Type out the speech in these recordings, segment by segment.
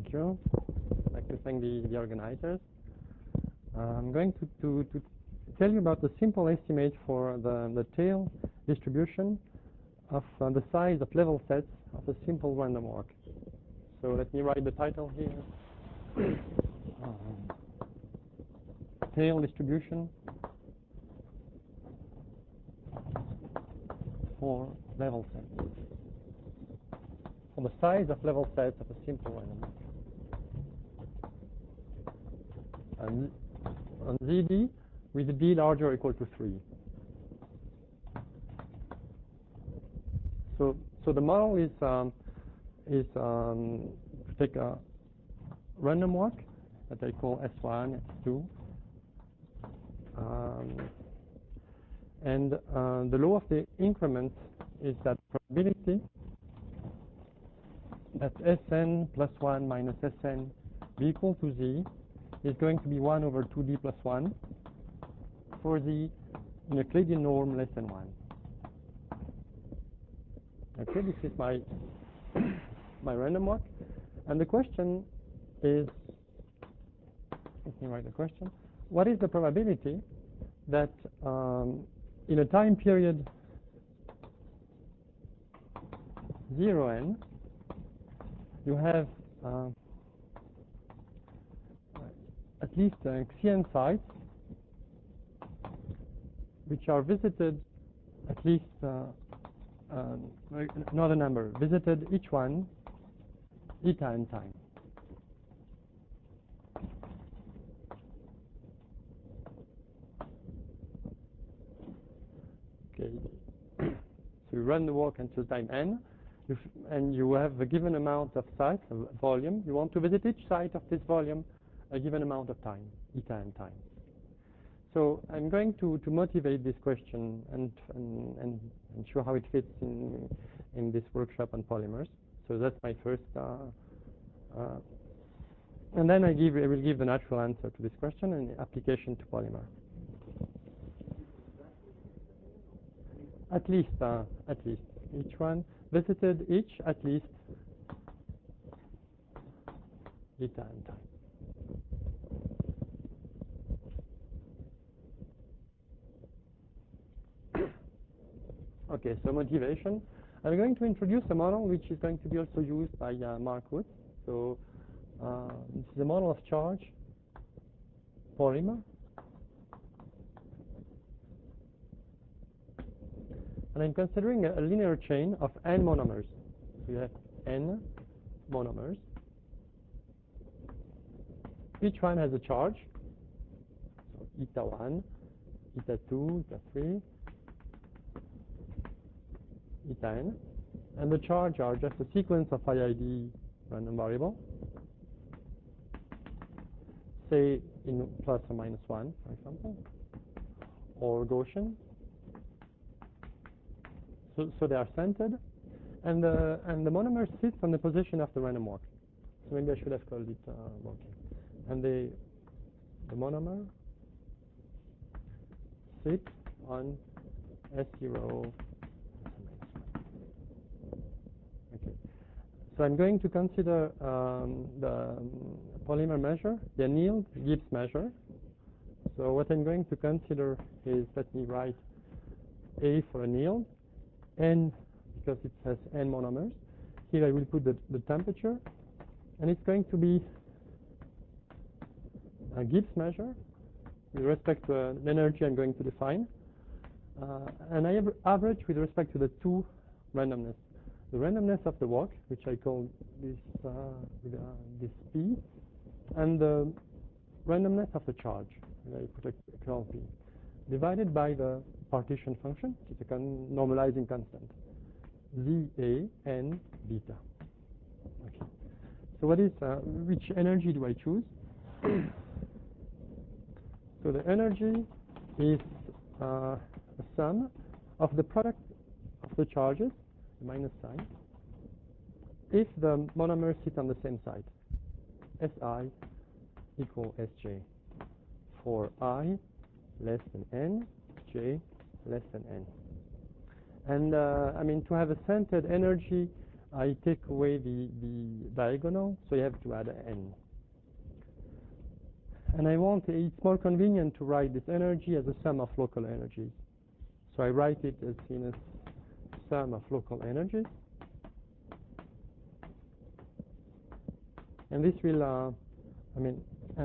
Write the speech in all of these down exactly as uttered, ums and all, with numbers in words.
Thank you. I'd like to thank the, the organizers. Uh, I'm going to, to, to tell you about the simple estimate for the, the tail distribution of uh, the size of level sets of a simple random walk. So let me write the title here. um, tail distribution for level sets. For the size of level sets of a simple random walk. And on Z D with D larger or equal to three. So, so the model is um, is um, to take a random walk that I call S one, S two, um, and uh, the law of the increment is that probability that Sn plus one minus Sn be equal to Z is going to be one over two D plus one for the in Euclidean norm less than one. Okay, this is my my random walk, and the question is, let me write the question, what is the probability that um, in a time period zero n you have uh, at least uh, Xen sites which are visited at least uh, uh, another number, visited each one eta n time. Okay, so you run the walk until time n, you and you have a given amount of sites, of volume. You want to visit each site of this volume a given amount of time, eta n time. So I'm going to, to motivate this question and, and, and, and show how it fits in, in this workshop on polymers. So that's my first, uh, uh, and then I, give, I will give the natural answer to this question and application to polymer. At least, uh, at least, each one visited each at least eta n time. Okay, so motivation. I'm going to introduce a model which is going to be also used by uh, Mark Wood. So uh, this is a model of charge polymer. And I'm considering a, a linear chain of n monomers. So you have n monomers. Each one has a charge. So eta one, eta two, eta three, eta n, and the charge are just a sequence of I I D random variable, say in plus or minus one, for example, or Gaussian. So, so they are centered, and the and the monomer sits on the position of the random walk. So maybe I should have called it uh, walking. And the the monomer sits on S zero. Okay. So I'm going to consider um, the um, polymer measure, the annealed Gibbs measure. So what I'm going to consider is, let me write A for annealed, N because it has N monomers. Here I will put the, the temperature, and it's going to be a Gibbs measure with respect to uh, an energy I'm going to define, uh, and I have average with respect to the two randomness. The randomness of the walk, which I call this uh, with, uh, this P, and the randomness of the charge, I put a curl P, divided by the partition function, which is a con normalizing constant, Z A N beta. Okay. So what is uh, which energy do I choose? So the energy is uh, a sum of the product of the charges, the minus sign, if the monomers sit on the same side. Si equal Sj for I less than N, J less than N. And uh, I mean, to have a centered energy I take away the, the diagonal, so you have to add n. And I want, it's more convenient to write this energy as a sum of local energies. So I write it as in a sum of local energies. And this will, uh, I mean, uh,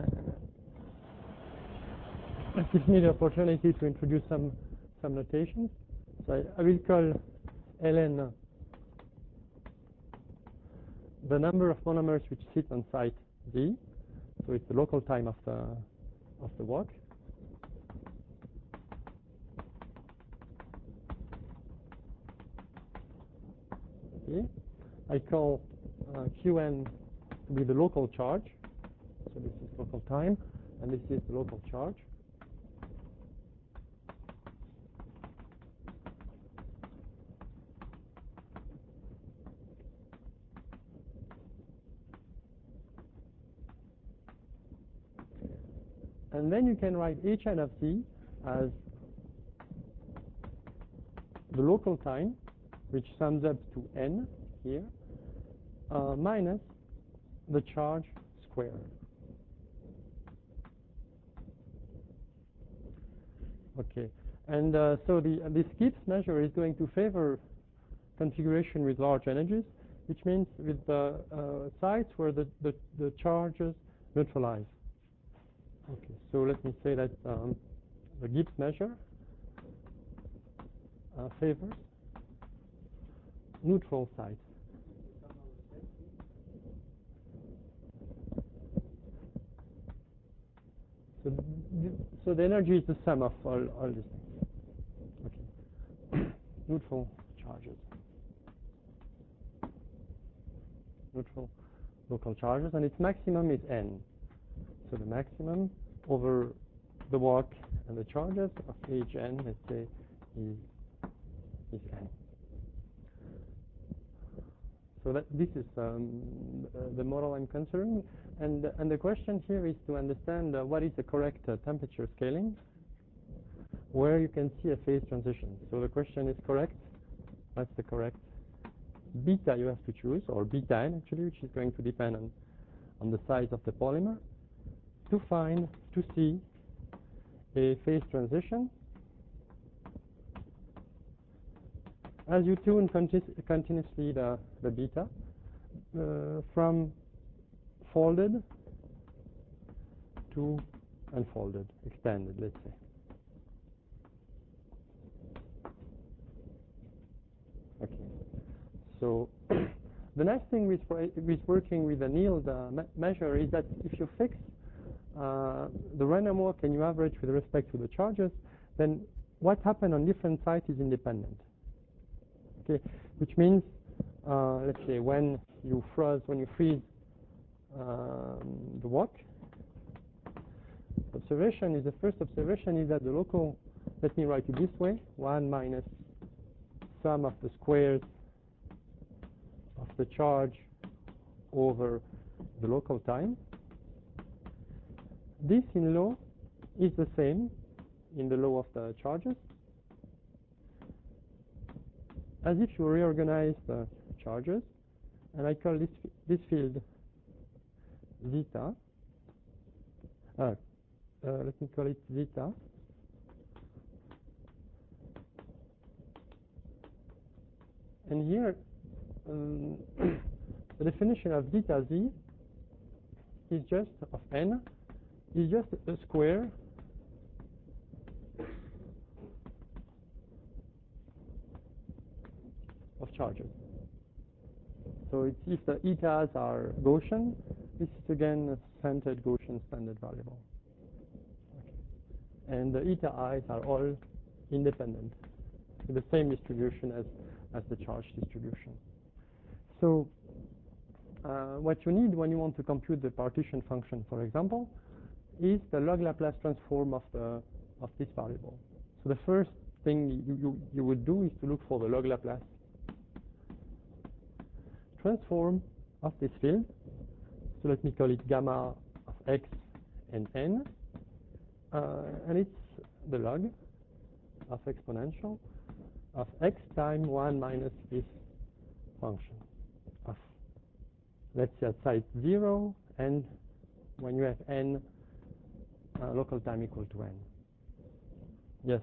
it gives me the opportunity to introduce some, some notations. So I, I will call ln the number of monomers which sit on site Z. So it's the local time of the, of the walk. Okay. I call uh, Qn to be the local charge. So this is local time, and this is the local charge. And then you can write Hn of Z as the local time, which sums up to n here, uh, minus the charge squared. Okay, and uh, so the, uh, this Gibbs measure is going to favor configuration with large energies, which means with the uh, sites where the, the, the charges neutralize. Okay, so let me say that um, the Gibbs measure uh, favors neutral sites. So, th so the energy is the sum of all, all these things. Okay, neutral charges, neutral local charges, and its maximum is n. So the maximum over the walk and the charges of Hn, let's say, is, is n. So that this is um, uh, the model I'm considering, and and the question here is to understand uh, what is the correct uh, temperature scaling, where you can see a phase transition. So the question is correct. That's the correct beta you have to choose, or beta n actually, which is going to depend on on the size of the polymer, to find, to see a phase transition as you tune conti continuously the, the beta uh, from folded to unfolded, expanded, let's say. Okay. So the nice thing with, with working with an yield uh, me measure is that if you fix uh, the random walk and you average with respect to the charges, then what happened on different sites is independent. Okay, which means, uh, let's say, when you froze, when you freeze um, the walk, observation is the first observation is that the local, let me write it this way, one minus sum of the squares of the charge over the local time. This in law is the same in the law of the charges, as if you reorganize the charges, and I call this this field zeta. Uh, uh, let me call it zeta. And here, um, the definition of zeta z is just of n is just a square of charges. So it's if the etas are Gaussian, this is again a centered Gaussian standard variable. Okay. And the eta i's are all independent, with the same distribution as, as the charge distribution. So uh, what you need when you want to compute the partition function, for example, is the log Laplace transform of the of this variable. So the first thing you, you, you would do is to look for the log Laplace transform of this field. So let me call it gamma of x and n, uh, and it's the log of exponential of x times one minus this function. let's say at site zero, and when you have n, uh, local time equal to n. Yes?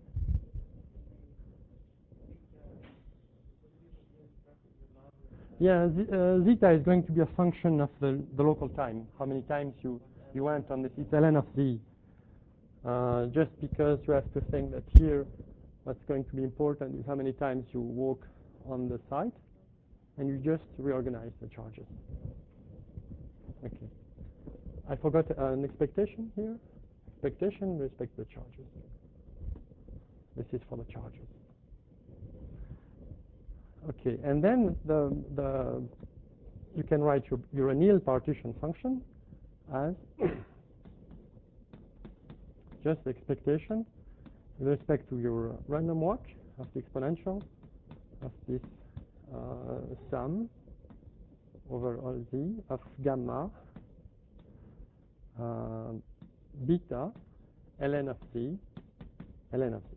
Yeah, z uh, zeta is going to be a function of the, the local time, how many times you, you went on this. It's ln of z. Uh, just because you have to think that here what's going to be important is how many times you walk on the site, and you just reorganize the charges. Okay. I forgot uh, an expectation here. Expectation with respect to the charges. This is for the charges. Okay, and then the the you can write your your anneal partition function as just the expectation with respect to your random walk of the exponential of this uh, sum over all z of gamma uh, beta ln of z ln of z.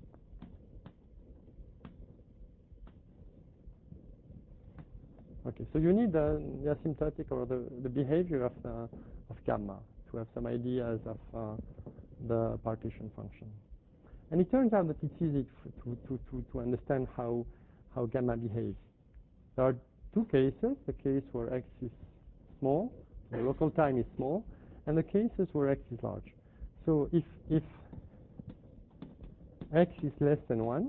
Okay, so you need the, the asymptotic or the, the behavior of the, of gamma to have some ideas of uh, the partition function. And it turns out that it's easy to, to, to, to understand how, how gamma behaves. There are two cases, the case where x is small, the local time is small, and the cases where x is large. So if, if x is less than one,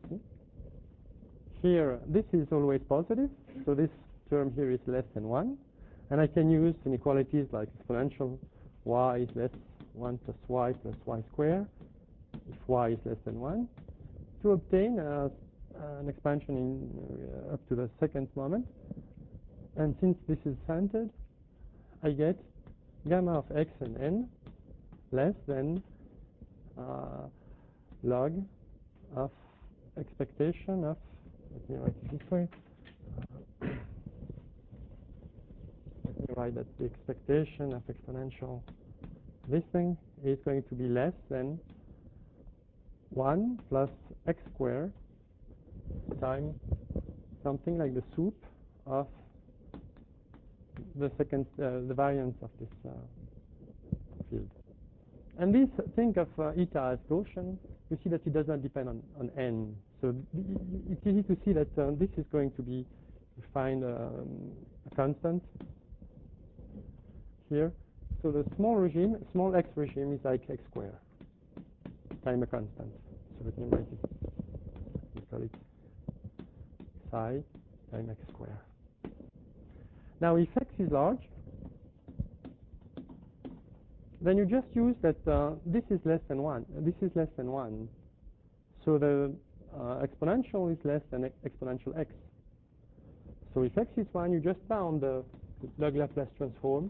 here this is always positive, so this term here is less than one, and I can use inequalities like exponential y is less one plus y plus y squared if y is less than one to obtain uh, an expansion in uh, up to the second moment. And since this is centered, I get gamma of x and n less than uh, log of expectation of, let me write it this way, let me write that the expectation of exponential this thing is going to be less than one plus x squared times something like the soup of the second, uh, the variance of this uh, field. And this, think of uh, eta as Gaussian, you see that it does not depend on, on n. So it's easy to see that uh, this is going to be, you find um, a constant here. So the small regime, small x regime is like x squared time a constant. So let me write it. We call it psi times x squared. Now, if x is large, then you just use that uh, this is less than one. This is less than one. So the uh, exponential is less than exponential x. So if x is one, you just bound the log Laplace transform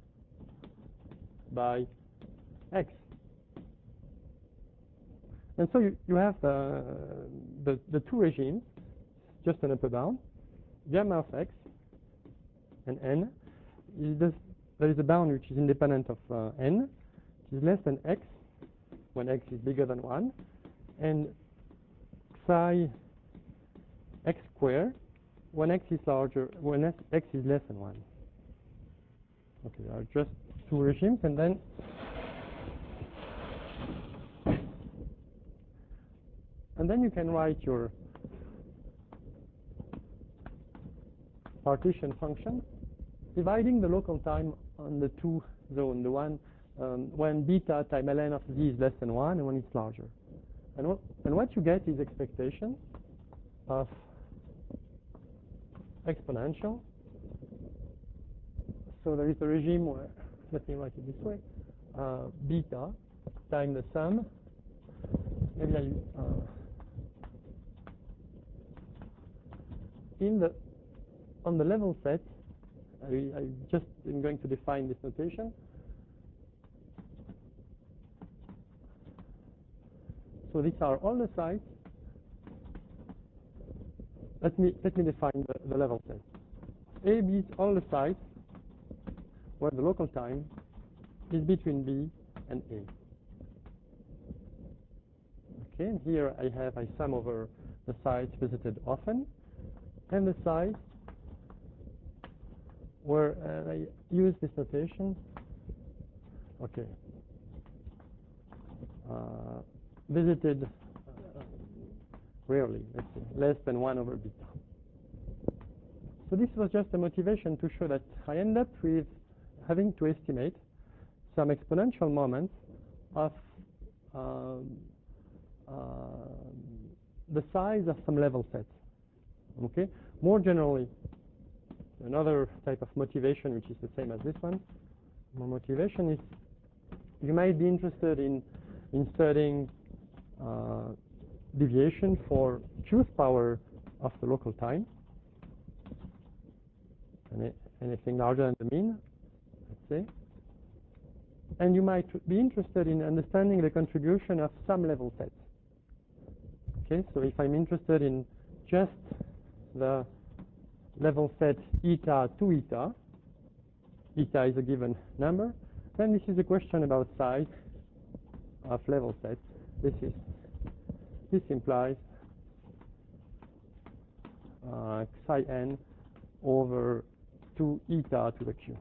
by x. And so you, you have uh, the, the two regimes, just an upper bound, gamma of x and n. Is this, there is a bound which is independent of uh, n, which is less than x when x is bigger than one, and psi x squared when x is larger, when x is less than one. Okay, there are just two regimes, and then and then you can write your partition function, dividing the local time on the two zones, the one um, when beta time ln of z is less than one and when it's larger. And what, and what you get is expectation of exponential. So there is a regime where, let me write it this way, uh, beta times the sum, maybe I, uh, in the, on the level set, I, I just am going to define this notation. So these are all the sites. Let me let me define the, the level set. A, B is all the sites where the local time is between B and A. Okay, and here I have I sum over the sites visited often and the sites where uh, I use this notation. Okay. Uh, visited uh, rarely, let's say, less than one over beta. So this was just a motivation to show that I end up with having to estimate some exponential moments of um, uh, the size of some level sets. Okay. More generally, another type of motivation, which is the same as this one, more motivation is you might be interested in in studying uh, deviation for choose power of the local time, Any, anything larger than the mean, let's say. And you might be interested in understanding the contribution of some level sets. Okay, so if I'm interested in just the level set eta to eta, eta is a given number, then this is a question about size of level sets. This is this implies uh, psi n over two eta to the q.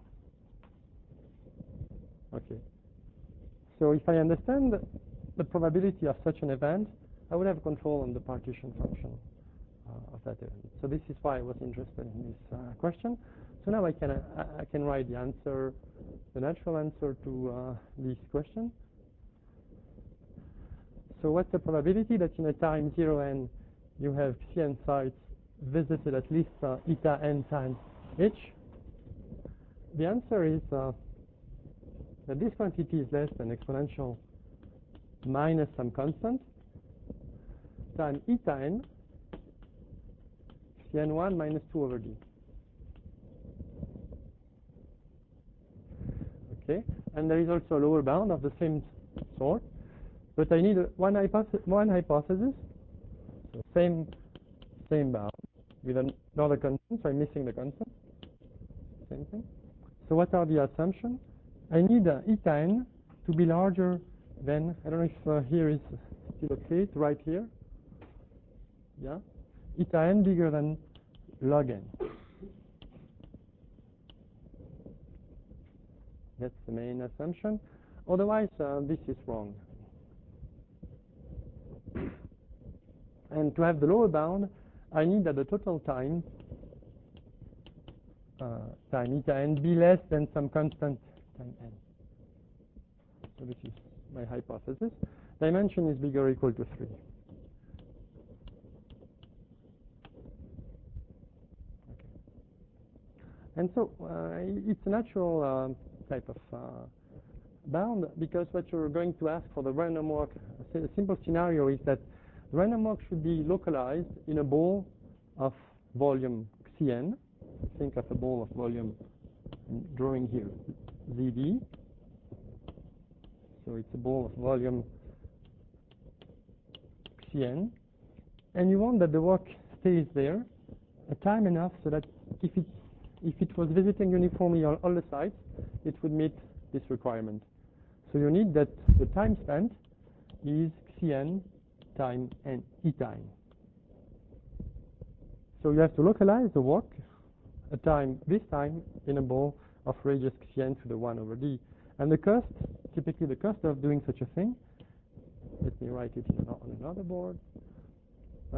Okay. So if I understand the probability of such an event, I would have control on the partition function uh, of that event. So this is why I was interested in this uh, question. So now I can uh, I can write the answer, the natural answer to uh, this question. So what's the probability that in a time zero n you have Cn sites visited at least uh, eta n times h? The answer is uh, that this quantity is less than exponential minus some constant times eta n Cn one minus two over d. Okay, and there is also a lower bound of the same sort, but I need a, one, hypothesis, one hypothesis, so same same bound with another constant, so I'm missing the constant. Same thing. So what are the assumptions? I need uh, eta n to be larger than, I don't know if uh, here is still okay to write here. Yeah, eta n bigger than log n. That's the main assumption. Otherwise, uh, this is wrong. And to have the lower bound, I need that the total time uh, time eta n be less than some constant time n. So this is my hypothesis. Dimension is bigger or equal to three. Okay. And so uh, it's a natural uh, type of uh, bound, because what you're going to ask for the random walk, a simple scenario is that random walk should be localized in a ball of volume Cn. Think of a ball of volume, I'm drawing here, Z D. So it's a ball of volume Cn. And you want that the walk stays there a time enough so that if it, if it was visiting uniformly on all the sites, it would meet this requirement. So you need that the time spent is Cn time and E time. So you have to localize the walk a time, this time, in a ball of radius Cn to the one over d. And the cost, typically the cost of doing such a thing, let me write it in, on another board. Uh,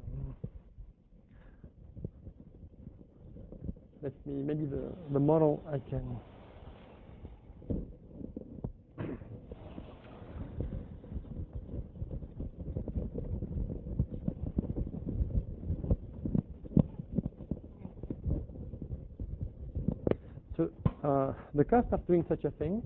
let me, maybe the, the model I can So uh, the cost of doing such a thing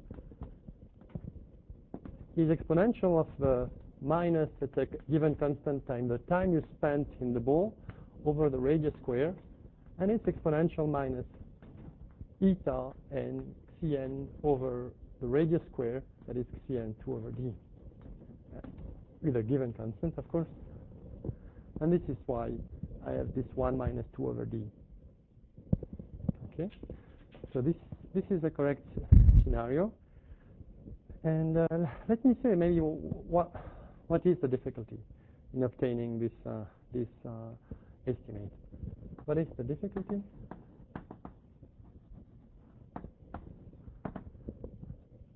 is exponential of the minus at a given constant time, the time you spent in the ball over the radius square, and it's exponential minus eta and Cn over the radius square, that is Cn two over d, uh, with a given constant, of course. And this is why I have this one minus two over d. Okay, so this this is the correct scenario. And uh, let me say maybe what what is the difficulty in obtaining this uh, this uh, estimate? What is the difficulty?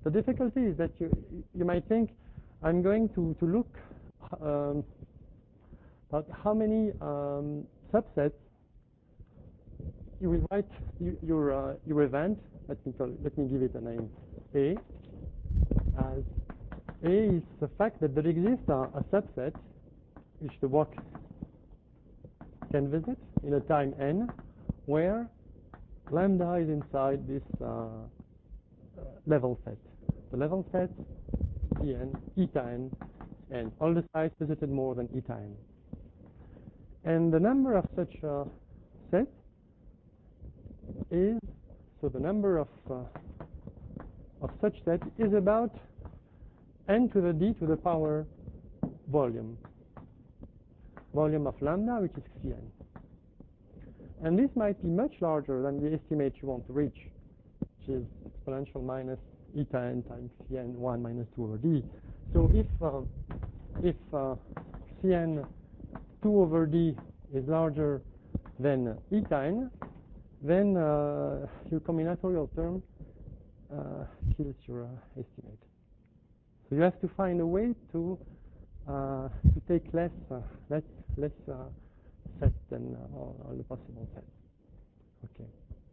The difficulty is that you you might think I'm going to to look um, about how many um, subsets you will write you, your uh, your event. Let me call, let me give it a name A. As A is the fact that there exists a, a subset which the walk can visit in a time n, where lambda is inside this uh, uh, level set. The level set En, eta n, and all the sites visited more than eta n. And the number of such uh, sets is, so the number of uh, of such set is about n to the d to the power volume, volume of lambda, which is Cn. And this might be much larger than the estimate you want to reach, which is exponential minus eta n times Cn one minus two over d. So if uh, if uh, Cn two over d is larger than eta n, then uh, your combinatorial term uh, kills your uh, estimate. So you have to find a way to uh, to take less uh, less less uh, sets than uh, all, all the possible sets. Okay.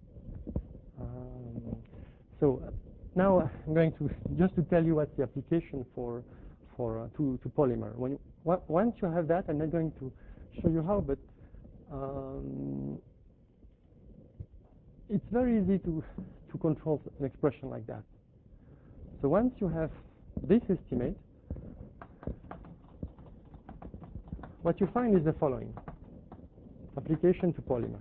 Um, so uh, now I'm going to just to tell you what's the application for for uh, to to polymer. When you, once you have that, I'm not going to show you how, but um, it's very easy to to control an expression like that. So once you have this estimate, what you find is the following: application to polymer.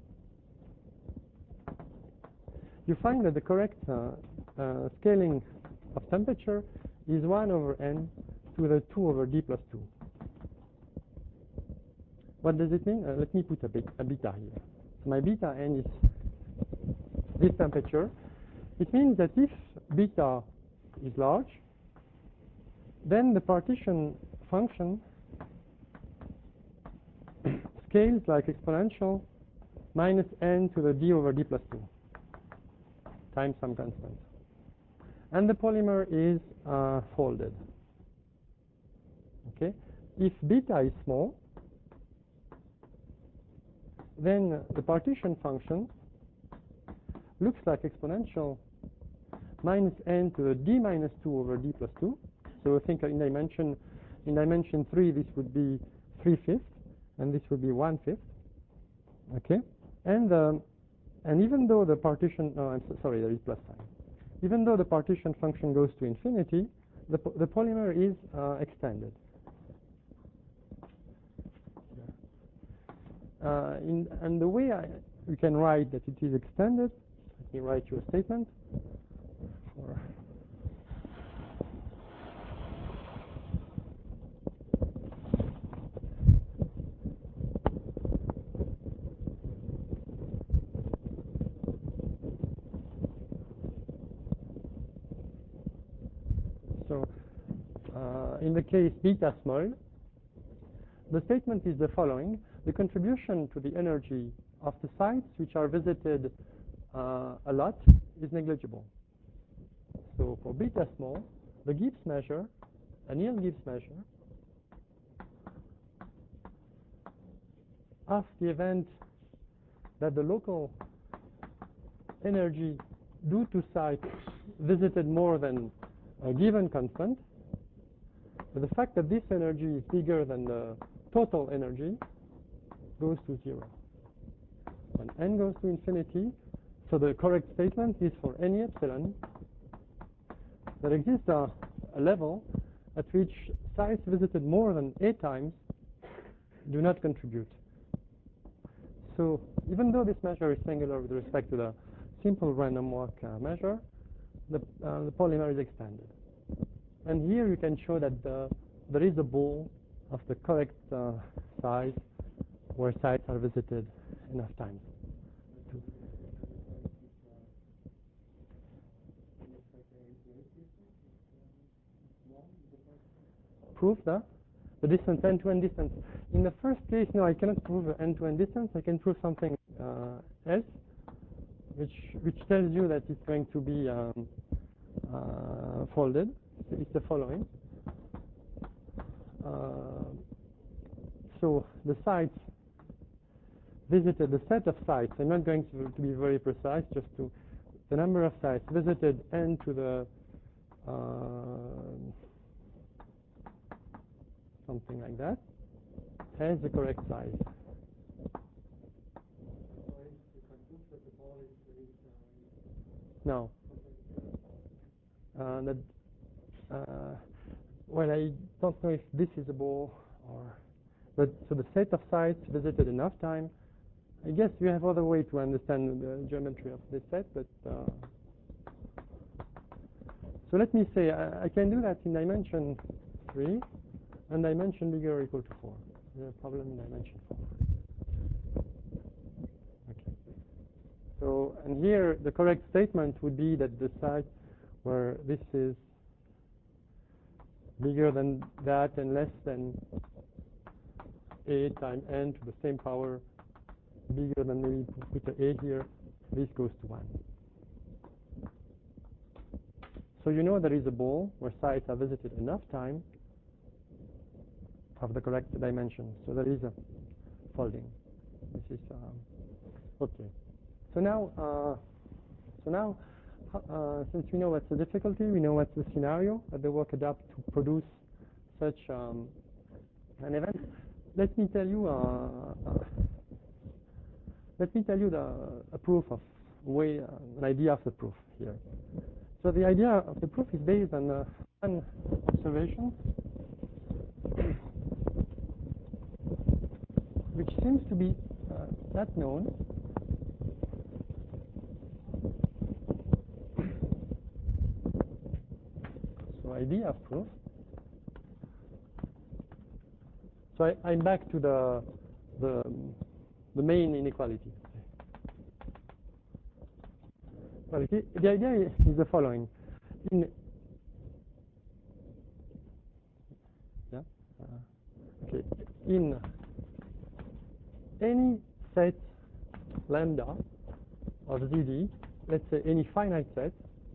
You find that the correct uh, uh, scaling of temperature is one over n to the two over d plus two. What does it mean? Uh, let me put a, bit, a beta here. So my beta n is this temperature. It means that if beta is large, then the partition function scales like exponential minus n to the d over d plus two times some constant. And the polymer is uh, folded. Okay? If beta is small, then the partition function looks like exponential minus n to the d minus two over d plus two. So I think in dimension in dimension three this would be three fifths, and this would be one fifth. Okay, and um, and even though the partition, no, I'm so sorry, there is plus sign. Even though the partition function goes to infinity, the po the polymer is uh, extended. Uh, in, and the way I, we can write that it is extended, let me write you a statement. For so, uh, in the case beta small, the statement is the following: the contribution to the energy of the sites which are visited uh, a lot is negligible. So for beta small, the Gibbs measure, a Neal Gibbs measure of the event that the local energy due to sites visited more than a given constant, but the fact that this energy is bigger than the total energy goes to zero. When n goes to infinity, so the correct statement is for any epsilon, there exists a, a level at which sites visited more than a times do not contribute. So even though this measure is singular with respect to the simple random walk uh, measure, the, uh, the polymer is extended. And here you can show that the, there is a ball of the correct uh, size where sites are visited enough times. Prove the, the distance, end-to-end distance. In the first case, no, I cannot prove the end-to-end distance. I can prove something uh, else, which which tells you that it's going to be um, uh, folded. It's the following. Uh, so the sites visited, the set of sites, I'm not going to, to be very precise, just to the number of sites visited n to the uh, something like that has the correct size. No. Uh, that, uh, well, I don't know if this is a ball or, but so the set of sites visited enough time. I guess you have other way to understand the geometry of this set, but uh, so let me say I, I can do that in dimension three and dimension bigger or equal to four. There's a problem in dimension four. Okay. So and here the correct statement would be that the site where this is bigger than that and less than a times n to the same power bigger than, maybe put a a here, this goes to one. So you know there is a ball where sites are visited enough time of the correct dimension. So there is a folding. This is um, okay. So now, uh, so now, uh, since we know what's the difficulty, we know what's the scenario that the work adapt to produce such um, an event. Let me tell you. Uh, uh, let me tell you the a proof of way, uh, an idea of the proof here. So the idea of the proof is based on uh, one observation, which seems to be uh, not known. So idea of proof. So I, I'm back to the the the main inequality. The idea is the following. In yeah, uh, okay, in any set lambda of Z D, let's say any finite set,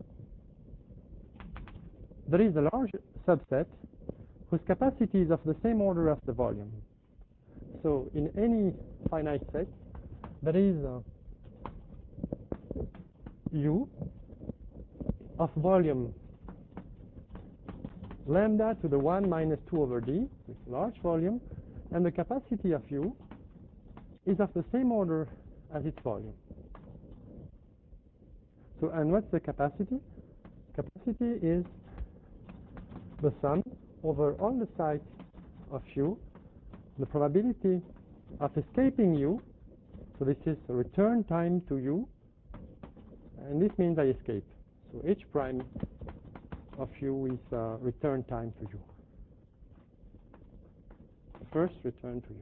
there is a large subset whose capacity is of the same order as the volume. So in any finite set, there is uh, U of volume lambda to the one minus two over d, this large volume, and the capacity of U is of the same order as its volume. So, and what's the capacity? Capacity is the sum over all the sites of U, the probability of escaping U, so this is a return time to U, and this means I escape. So H prime of U is uh, return time to U. First return to U.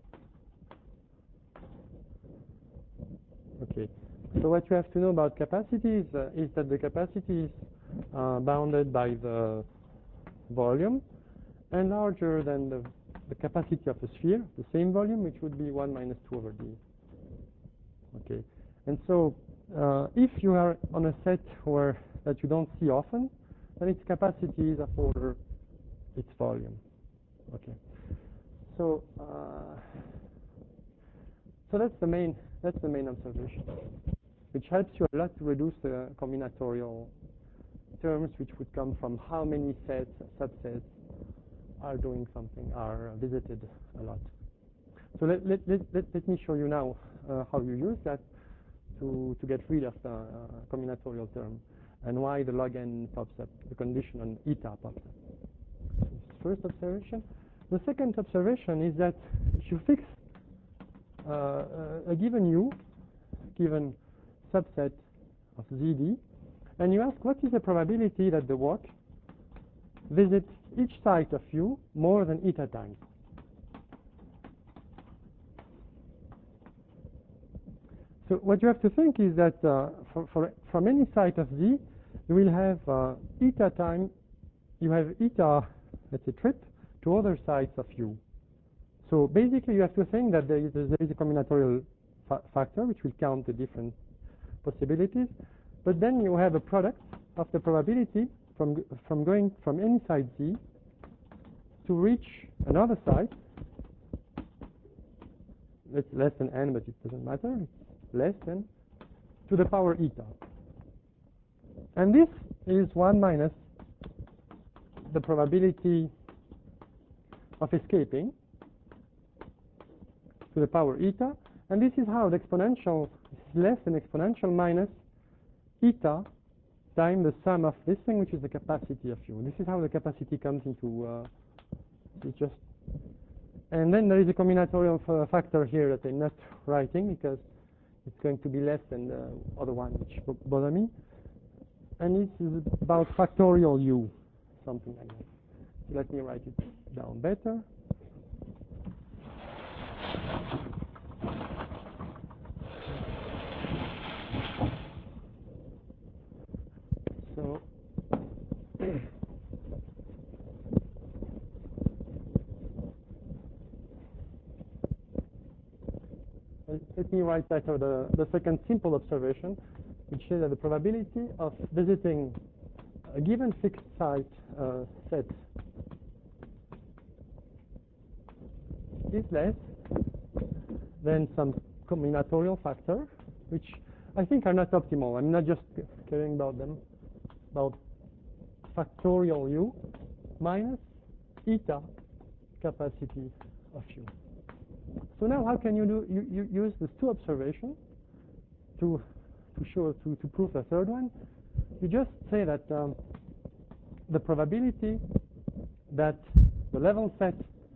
Okay. So what you have to know about capacity is, uh, is that the capacity is uh, bounded by the volume and larger than the, the capacity of a sphere, the same volume, which would be one minus two over d. Okay. And so uh, if you are on a set where that you don't see often, then its capacity is of order its volume. Okay. So uh, so that's the main that's the main observation, which helps you a lot to reduce the combinatorial terms, which would come from how many sets, subsets are doing something, are visited a lot. So let let let, let, let me show you now uh, how you use that to to get rid of the uh, combinatorial term, and why the log n pops up, the condition on eta pops up. First observation. The second observation is that if you fix uh, a given U, given subset of Z D, and you ask what is the probability that the walk visits each site of U more than eta times. So what you have to think is that uh, for, for, from any site of Z, you will have uh, eta time, you have eta, let's say, trip to other sites of U. So basically you have to think that there is, there is a combinatorial fa factor which will count the different possibilities, but then you have a product of the probability from, from going from any side z to reach another side. It's less than n, but it doesn't matter. It's less than to the power eta. And this is one minus the probability of escaping to the power eta. And this is how the exponential is less than exponential minus eta times the sum of this thing, which is the capacity of u. This is how the capacity comes into uh, it's just. And then there is a combinatorial factor here that I'm not writing because it's going to be less than the other one, which bother me. And this is about factorial u, something like that. So let me write it down better. So let me write better the, the second simple observation, which is that the probability of visiting a given fixed site uh, set is less than some combinatorial factor, which I think are not optimal. I'm not just caring about them, about factorial u minus eta capacity of u. So now how can you do you, you use these two observations to to show to, to prove the third one? You just say that um, the probability that the level set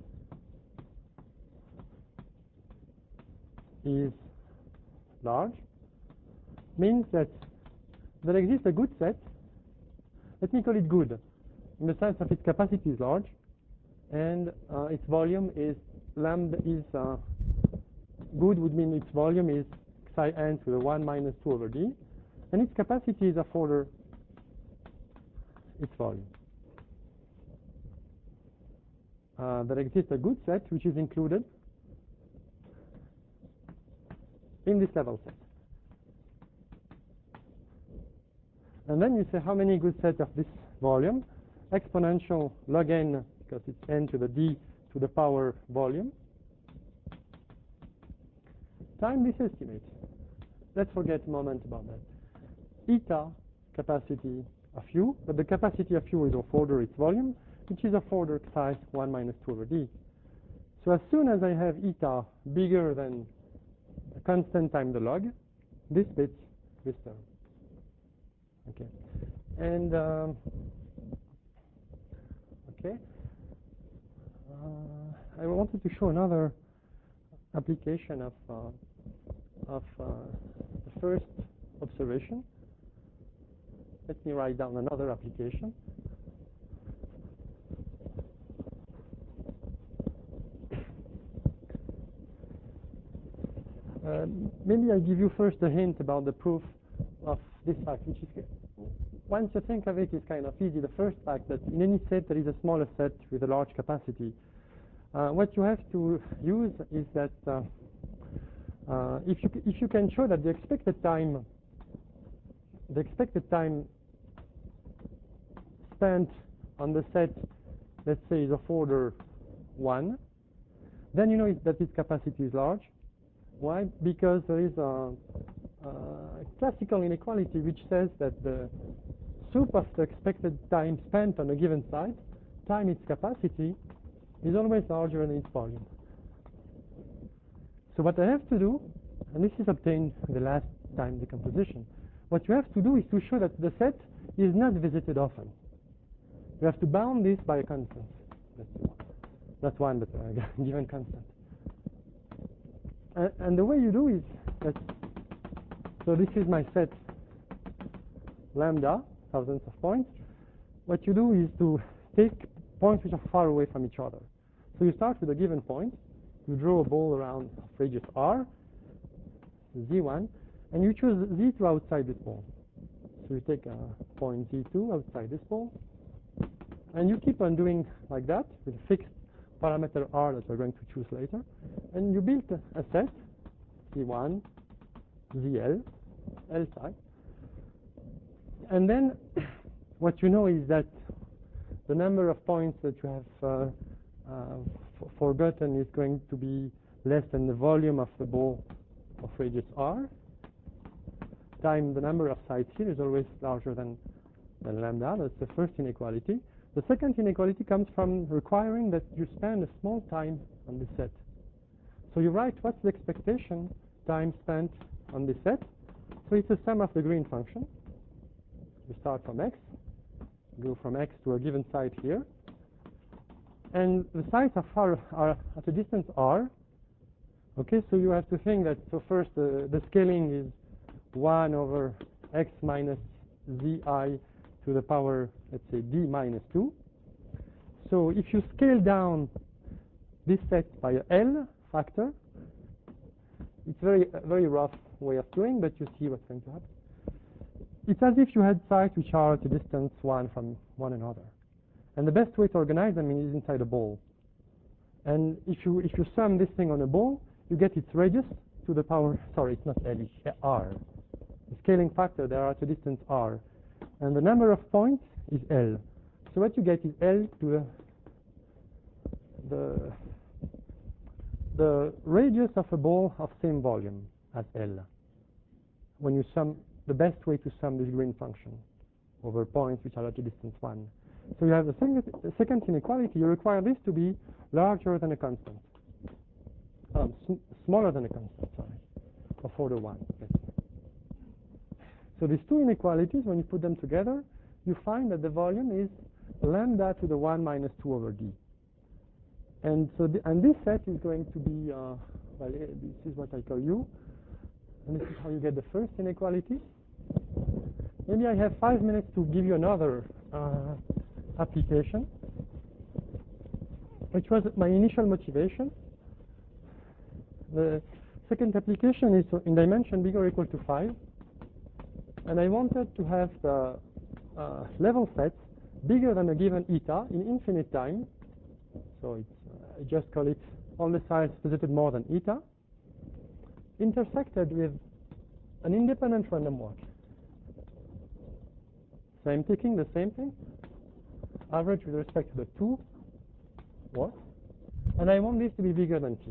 is large means that there exists a good set. Let me call it good in the sense of its capacity is large and uh, its volume is lambda is uh, good would mean its volume is psi n to the one minus two over d, and its capacity is of order its volume. Uh, there exists a good set which is included in this level set. And then you say how many good sets of this volume, exponential log n, because it's n to the d to the power volume, time this estimate. Let's forget a moment about that. Eta capacity of u, but the capacity of u is of order its volume, which is of order psi one minus two over d. So as soon as I have eta bigger than a constant times the log, this bit, this term. Okay, and um, okay, uh, I wanted to show another application of uh, of uh, the first observation. Let me write down another application. Uh, maybe I give you first a hint about the proof of this fact, which is, once you think of it, is kind of easy. The first fact that in any set there is a smaller set with a large capacity. Uh, what you have to use is that uh, uh, if you if you can show that the expected time, the expected time spent on the set, let's say, is of order one, then you know it, that its capacity is large. Why? Because there is a, a classical inequality which says that the sup of the expected time spent on a given site times its capacity is always larger than its volume. So what I have to do, and this is obtained the last time decomposition, what you have to do is to show that the set is not visited often. You have to bound this by a constant. Not one, but a given constant. And, and the way you do is that, so this is my set lambda, thousands of points. What you do is to take points which are far away from each other. So you start with a given point, you draw a ball around radius r, z one, and you choose z two outside this ball. So you take a point z two outside this ball, and you keep on doing like that with a fixed parameter r that we're going to choose later, and you build a set z one, zl, l psi, and then what you know is that the number of points that you have uh, uh, forgotten is going to be less than the volume of the ball of radius r, times the number of sides here is always larger than, than lambda. That's the first inequality. The second inequality comes from requiring that you spend a small time on this set. So you write what's the expectation time spent on this set. So it's the sum of the green function. You start from x, go from x to a given side here. And the sides are, far, are at a distance r. Okay, so you have to think that, so first uh, the scaling is one over x minus zi to the power, let's say, d minus two. So if you scale down this set by a L factor, it's very a very rough way of doing, but you see what's going to happen. It's as if you had sides which are at a distance one from one another. And the best way to organize them is inside a ball. And if you if you sum this thing on a ball, you get its radius to the power, sorry, it's not L, it's R. The scaling factor, they are at a distance R. And the number of points is L. So what you get is L to the, the, the radius of a ball of same volume as L. When you sum, the best way to sum this green function over points which are at a distance one. So you have the second, the second inequality. You require this to be larger than a constant. Um, sm smaller than a constant, sorry, of order one. Let's say. So these two inequalities, when you put them together, you find that the volume is lambda to the one minus two over d. And so, the, and this set is going to be, uh, well, this is what I call U, and this is how you get the first inequality. Maybe I have five minutes to give you another uh, application, which was my initial motivation. The second application is in dimension bigger or equal to five. And I wanted to have the uh, level sets bigger than a given eta in infinite time. So it's, uh, I just call it all the sides visited more than eta, intersected with an independent random walk. So I'm taking the same thing, average with respect to the two walks, and I want this to be bigger than t.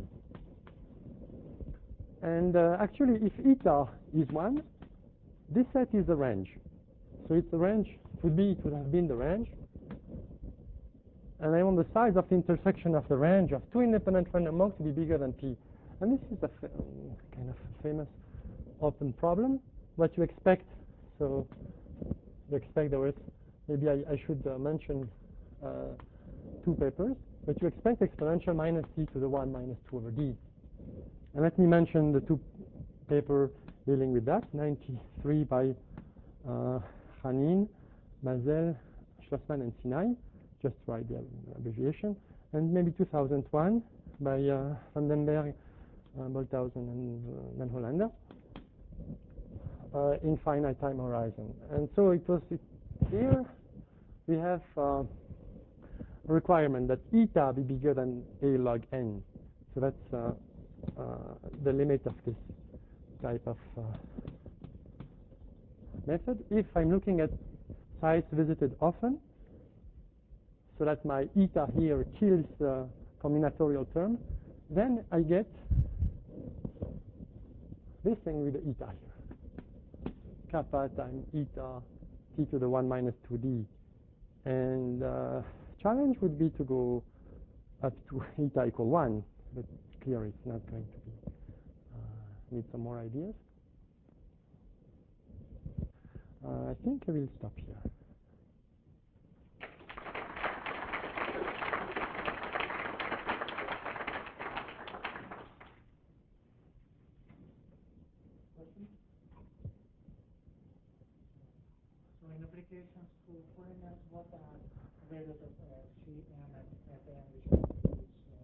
And uh, actually, if eta is one, this set is the range. So it's the range, it would be, it would have been the range. And I want the size of the intersection of the range of two independent random walks to be bigger than t. And this is a kind of famous open problem. What you expect, so you expect there was, maybe I, I should uh, mention uh, two papers, but you expect exponential minus t to the one minus two over d. And let me mention the two paper dealing with that, ninety-three by uh, Hanin, Mazel, Schlossman, and Sinai, just write the abbreviation, and maybe two thousand one by uh, Van den Berg, uh, Bolthausen, and uh, Van Hollander, uh, in finite time horizon. And so it was it, here we have uh, a requirement that eta be bigger than a log n. So that's uh, uh, the limit of this type of uh, method. If I'm looking at sites visited often, so that my eta here kills the combinatorial term, then I get this thing with the eta here. Kappa times eta t to the one minus two d. And uh, challenge would be to go up to eta equal one, but clearly it's not going to be. Uh, need some more ideas. Uh, I think I will stop here. So in applications to polymers, what are values of uh, C M and F M which is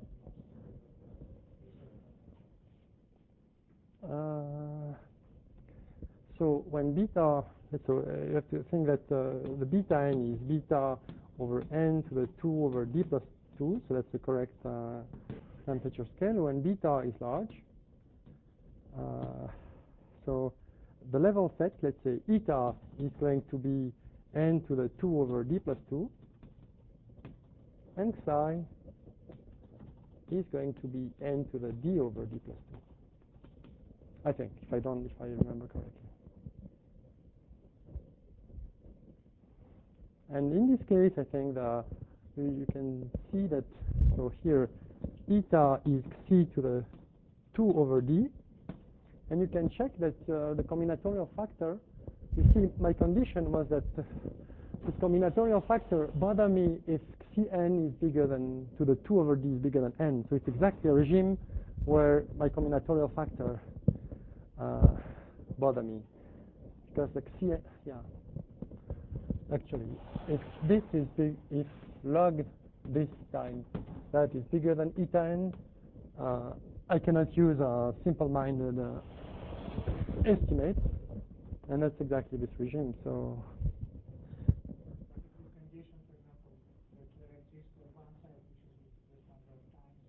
uh, most Uh, so when beta, so uh, you have to think that uh, the beta n is beta over n to the two over d plus two, so that's the correct uh, temperature scale. When beta is large, uh, so the level set, let's say eta is going to be n to the two over d plus two, and psi is going to be n to the d over d plus two. I think, if I don't, if I remember correctly. And in this case, I think the, you can see that, so here, eta is c to the two over d, and you can check that uh, the combinatorial factor, you see my condition was that uh, the combinatorial factor bother me if cn is bigger than, to the two over d is bigger than n. So it's exactly a regime where my combinatorial factor uh, bother me. Because like cn, yeah. Actually, if this is big, if log this time that is bigger than eta n, uh, I cannot use a simple-minded uh, estimate, and that's exactly this regime. So, condition, for example, that there exists one side which is this number of times,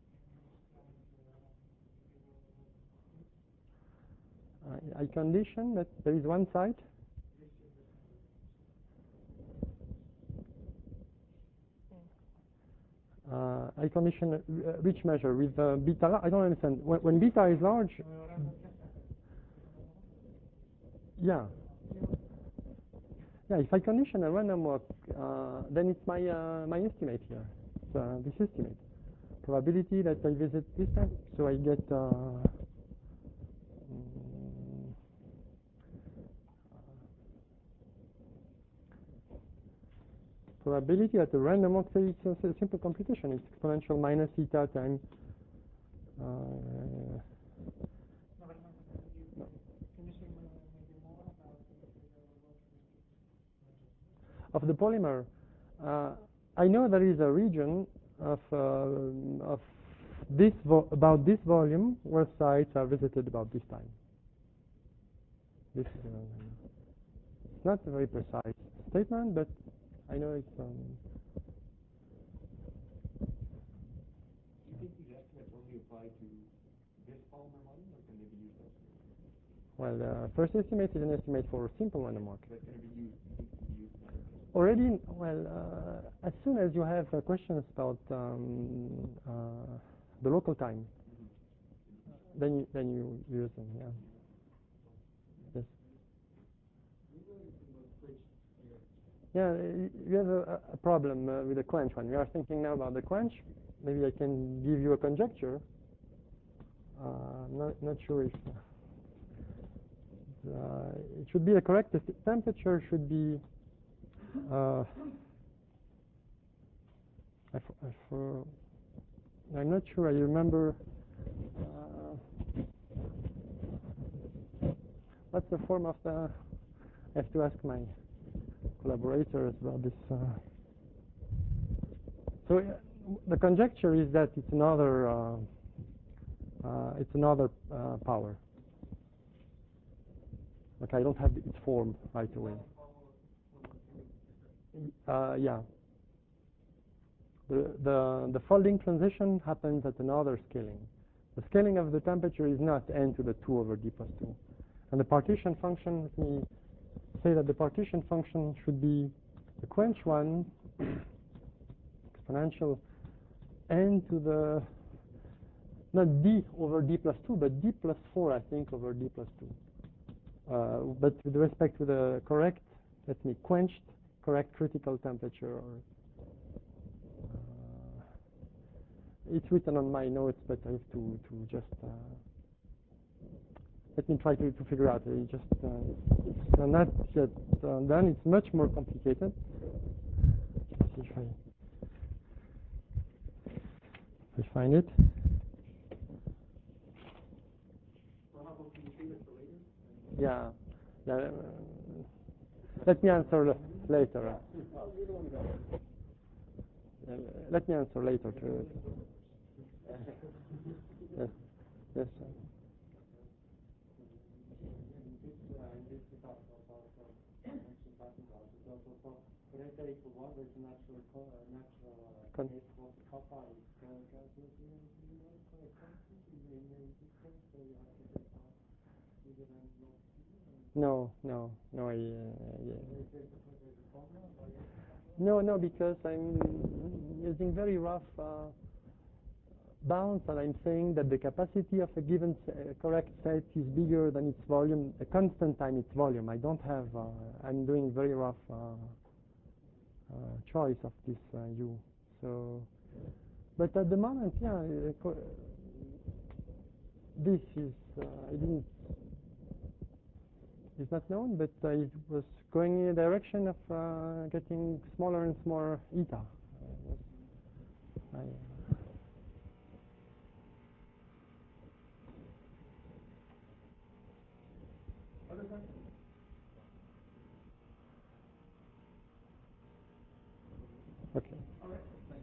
uh, I condition that there is one side. Uh, I condition uh, which measure with uh, beta. I don't understand. When, when beta is large, yeah, yeah. If I condition a random walk, uh, then it's my uh, my estimate here. It's, uh, this estimate probability that I visit this time. So I get. Uh, mm, probability at a random walk, say it's a, a simple computation. It's exponential minus eta times. Uh, no. Can you say maybe more about the of the polymer? Uh, I know there is a region of uh, of this vo about this volume where sites are visited about this time. This is uh, it's not a very precise statement, but I know it's. Um, Do you think these estimates only apply to this polymer model, or can they be used elsewhere? well, the first estimate is an estimate for a simple random walk. That's going to be used. You think it can be used in other cases? Already, well, uh, as soon as you have uh, questions about um, uh, the local time, Mm-hmm. then you, then you use them. Yeah. Yes. Yeah, y- you have a, a problem uh, with the quench one. We are thinking now about the quench. Maybe I can give you a conjecture. Uh, not not sure if uh, it should be the correct. The temperature should be. Uh, I f I f I'm not sure. I remember. Uh, what's the form of the? I have to ask my collaborators about this. Uh, so uh, the conjecture is that it's another. Uh, uh, it's another uh, power. Okay, I don't have its form right away. Uh, yeah. The, the the folding transition happens at another scaling. The scaling of the temperature is not n to the two over d plus two. And the partition function, let me say that the partition function should be the quench one exponential n to the, not d over d plus two, but d plus four, I think, over d plus two. Uh, but with respect to the correct, let me, quenched, correct critical temperature. Or uh, it's written on my notes, but I have to, to just, uh, let me try to, to figure out. It just, uh, it's uh, not yet uh, done. It's much more complicated. Let's see if I, if I find it. Yeah. yeah. Uh, let me answer later. Uh, let me answer later. To, yes. Yes. Sir. Con No, no, no. I, uh, yeah. No, no, because I'm using very rough uh, bounds, and I'm saying that the capacity of a given s- uh, correct set is bigger than its volume, a constant time its volume. I don't have, uh, I'm doing very rough uh, uh, choice of this uh, U. So, but at the moment, yeah, uh, co- this is, uh, I didn't, it's not known, but uh, it was going in a direction of uh, getting smaller and smaller eta. Uh, I, Other questions? okay. All right.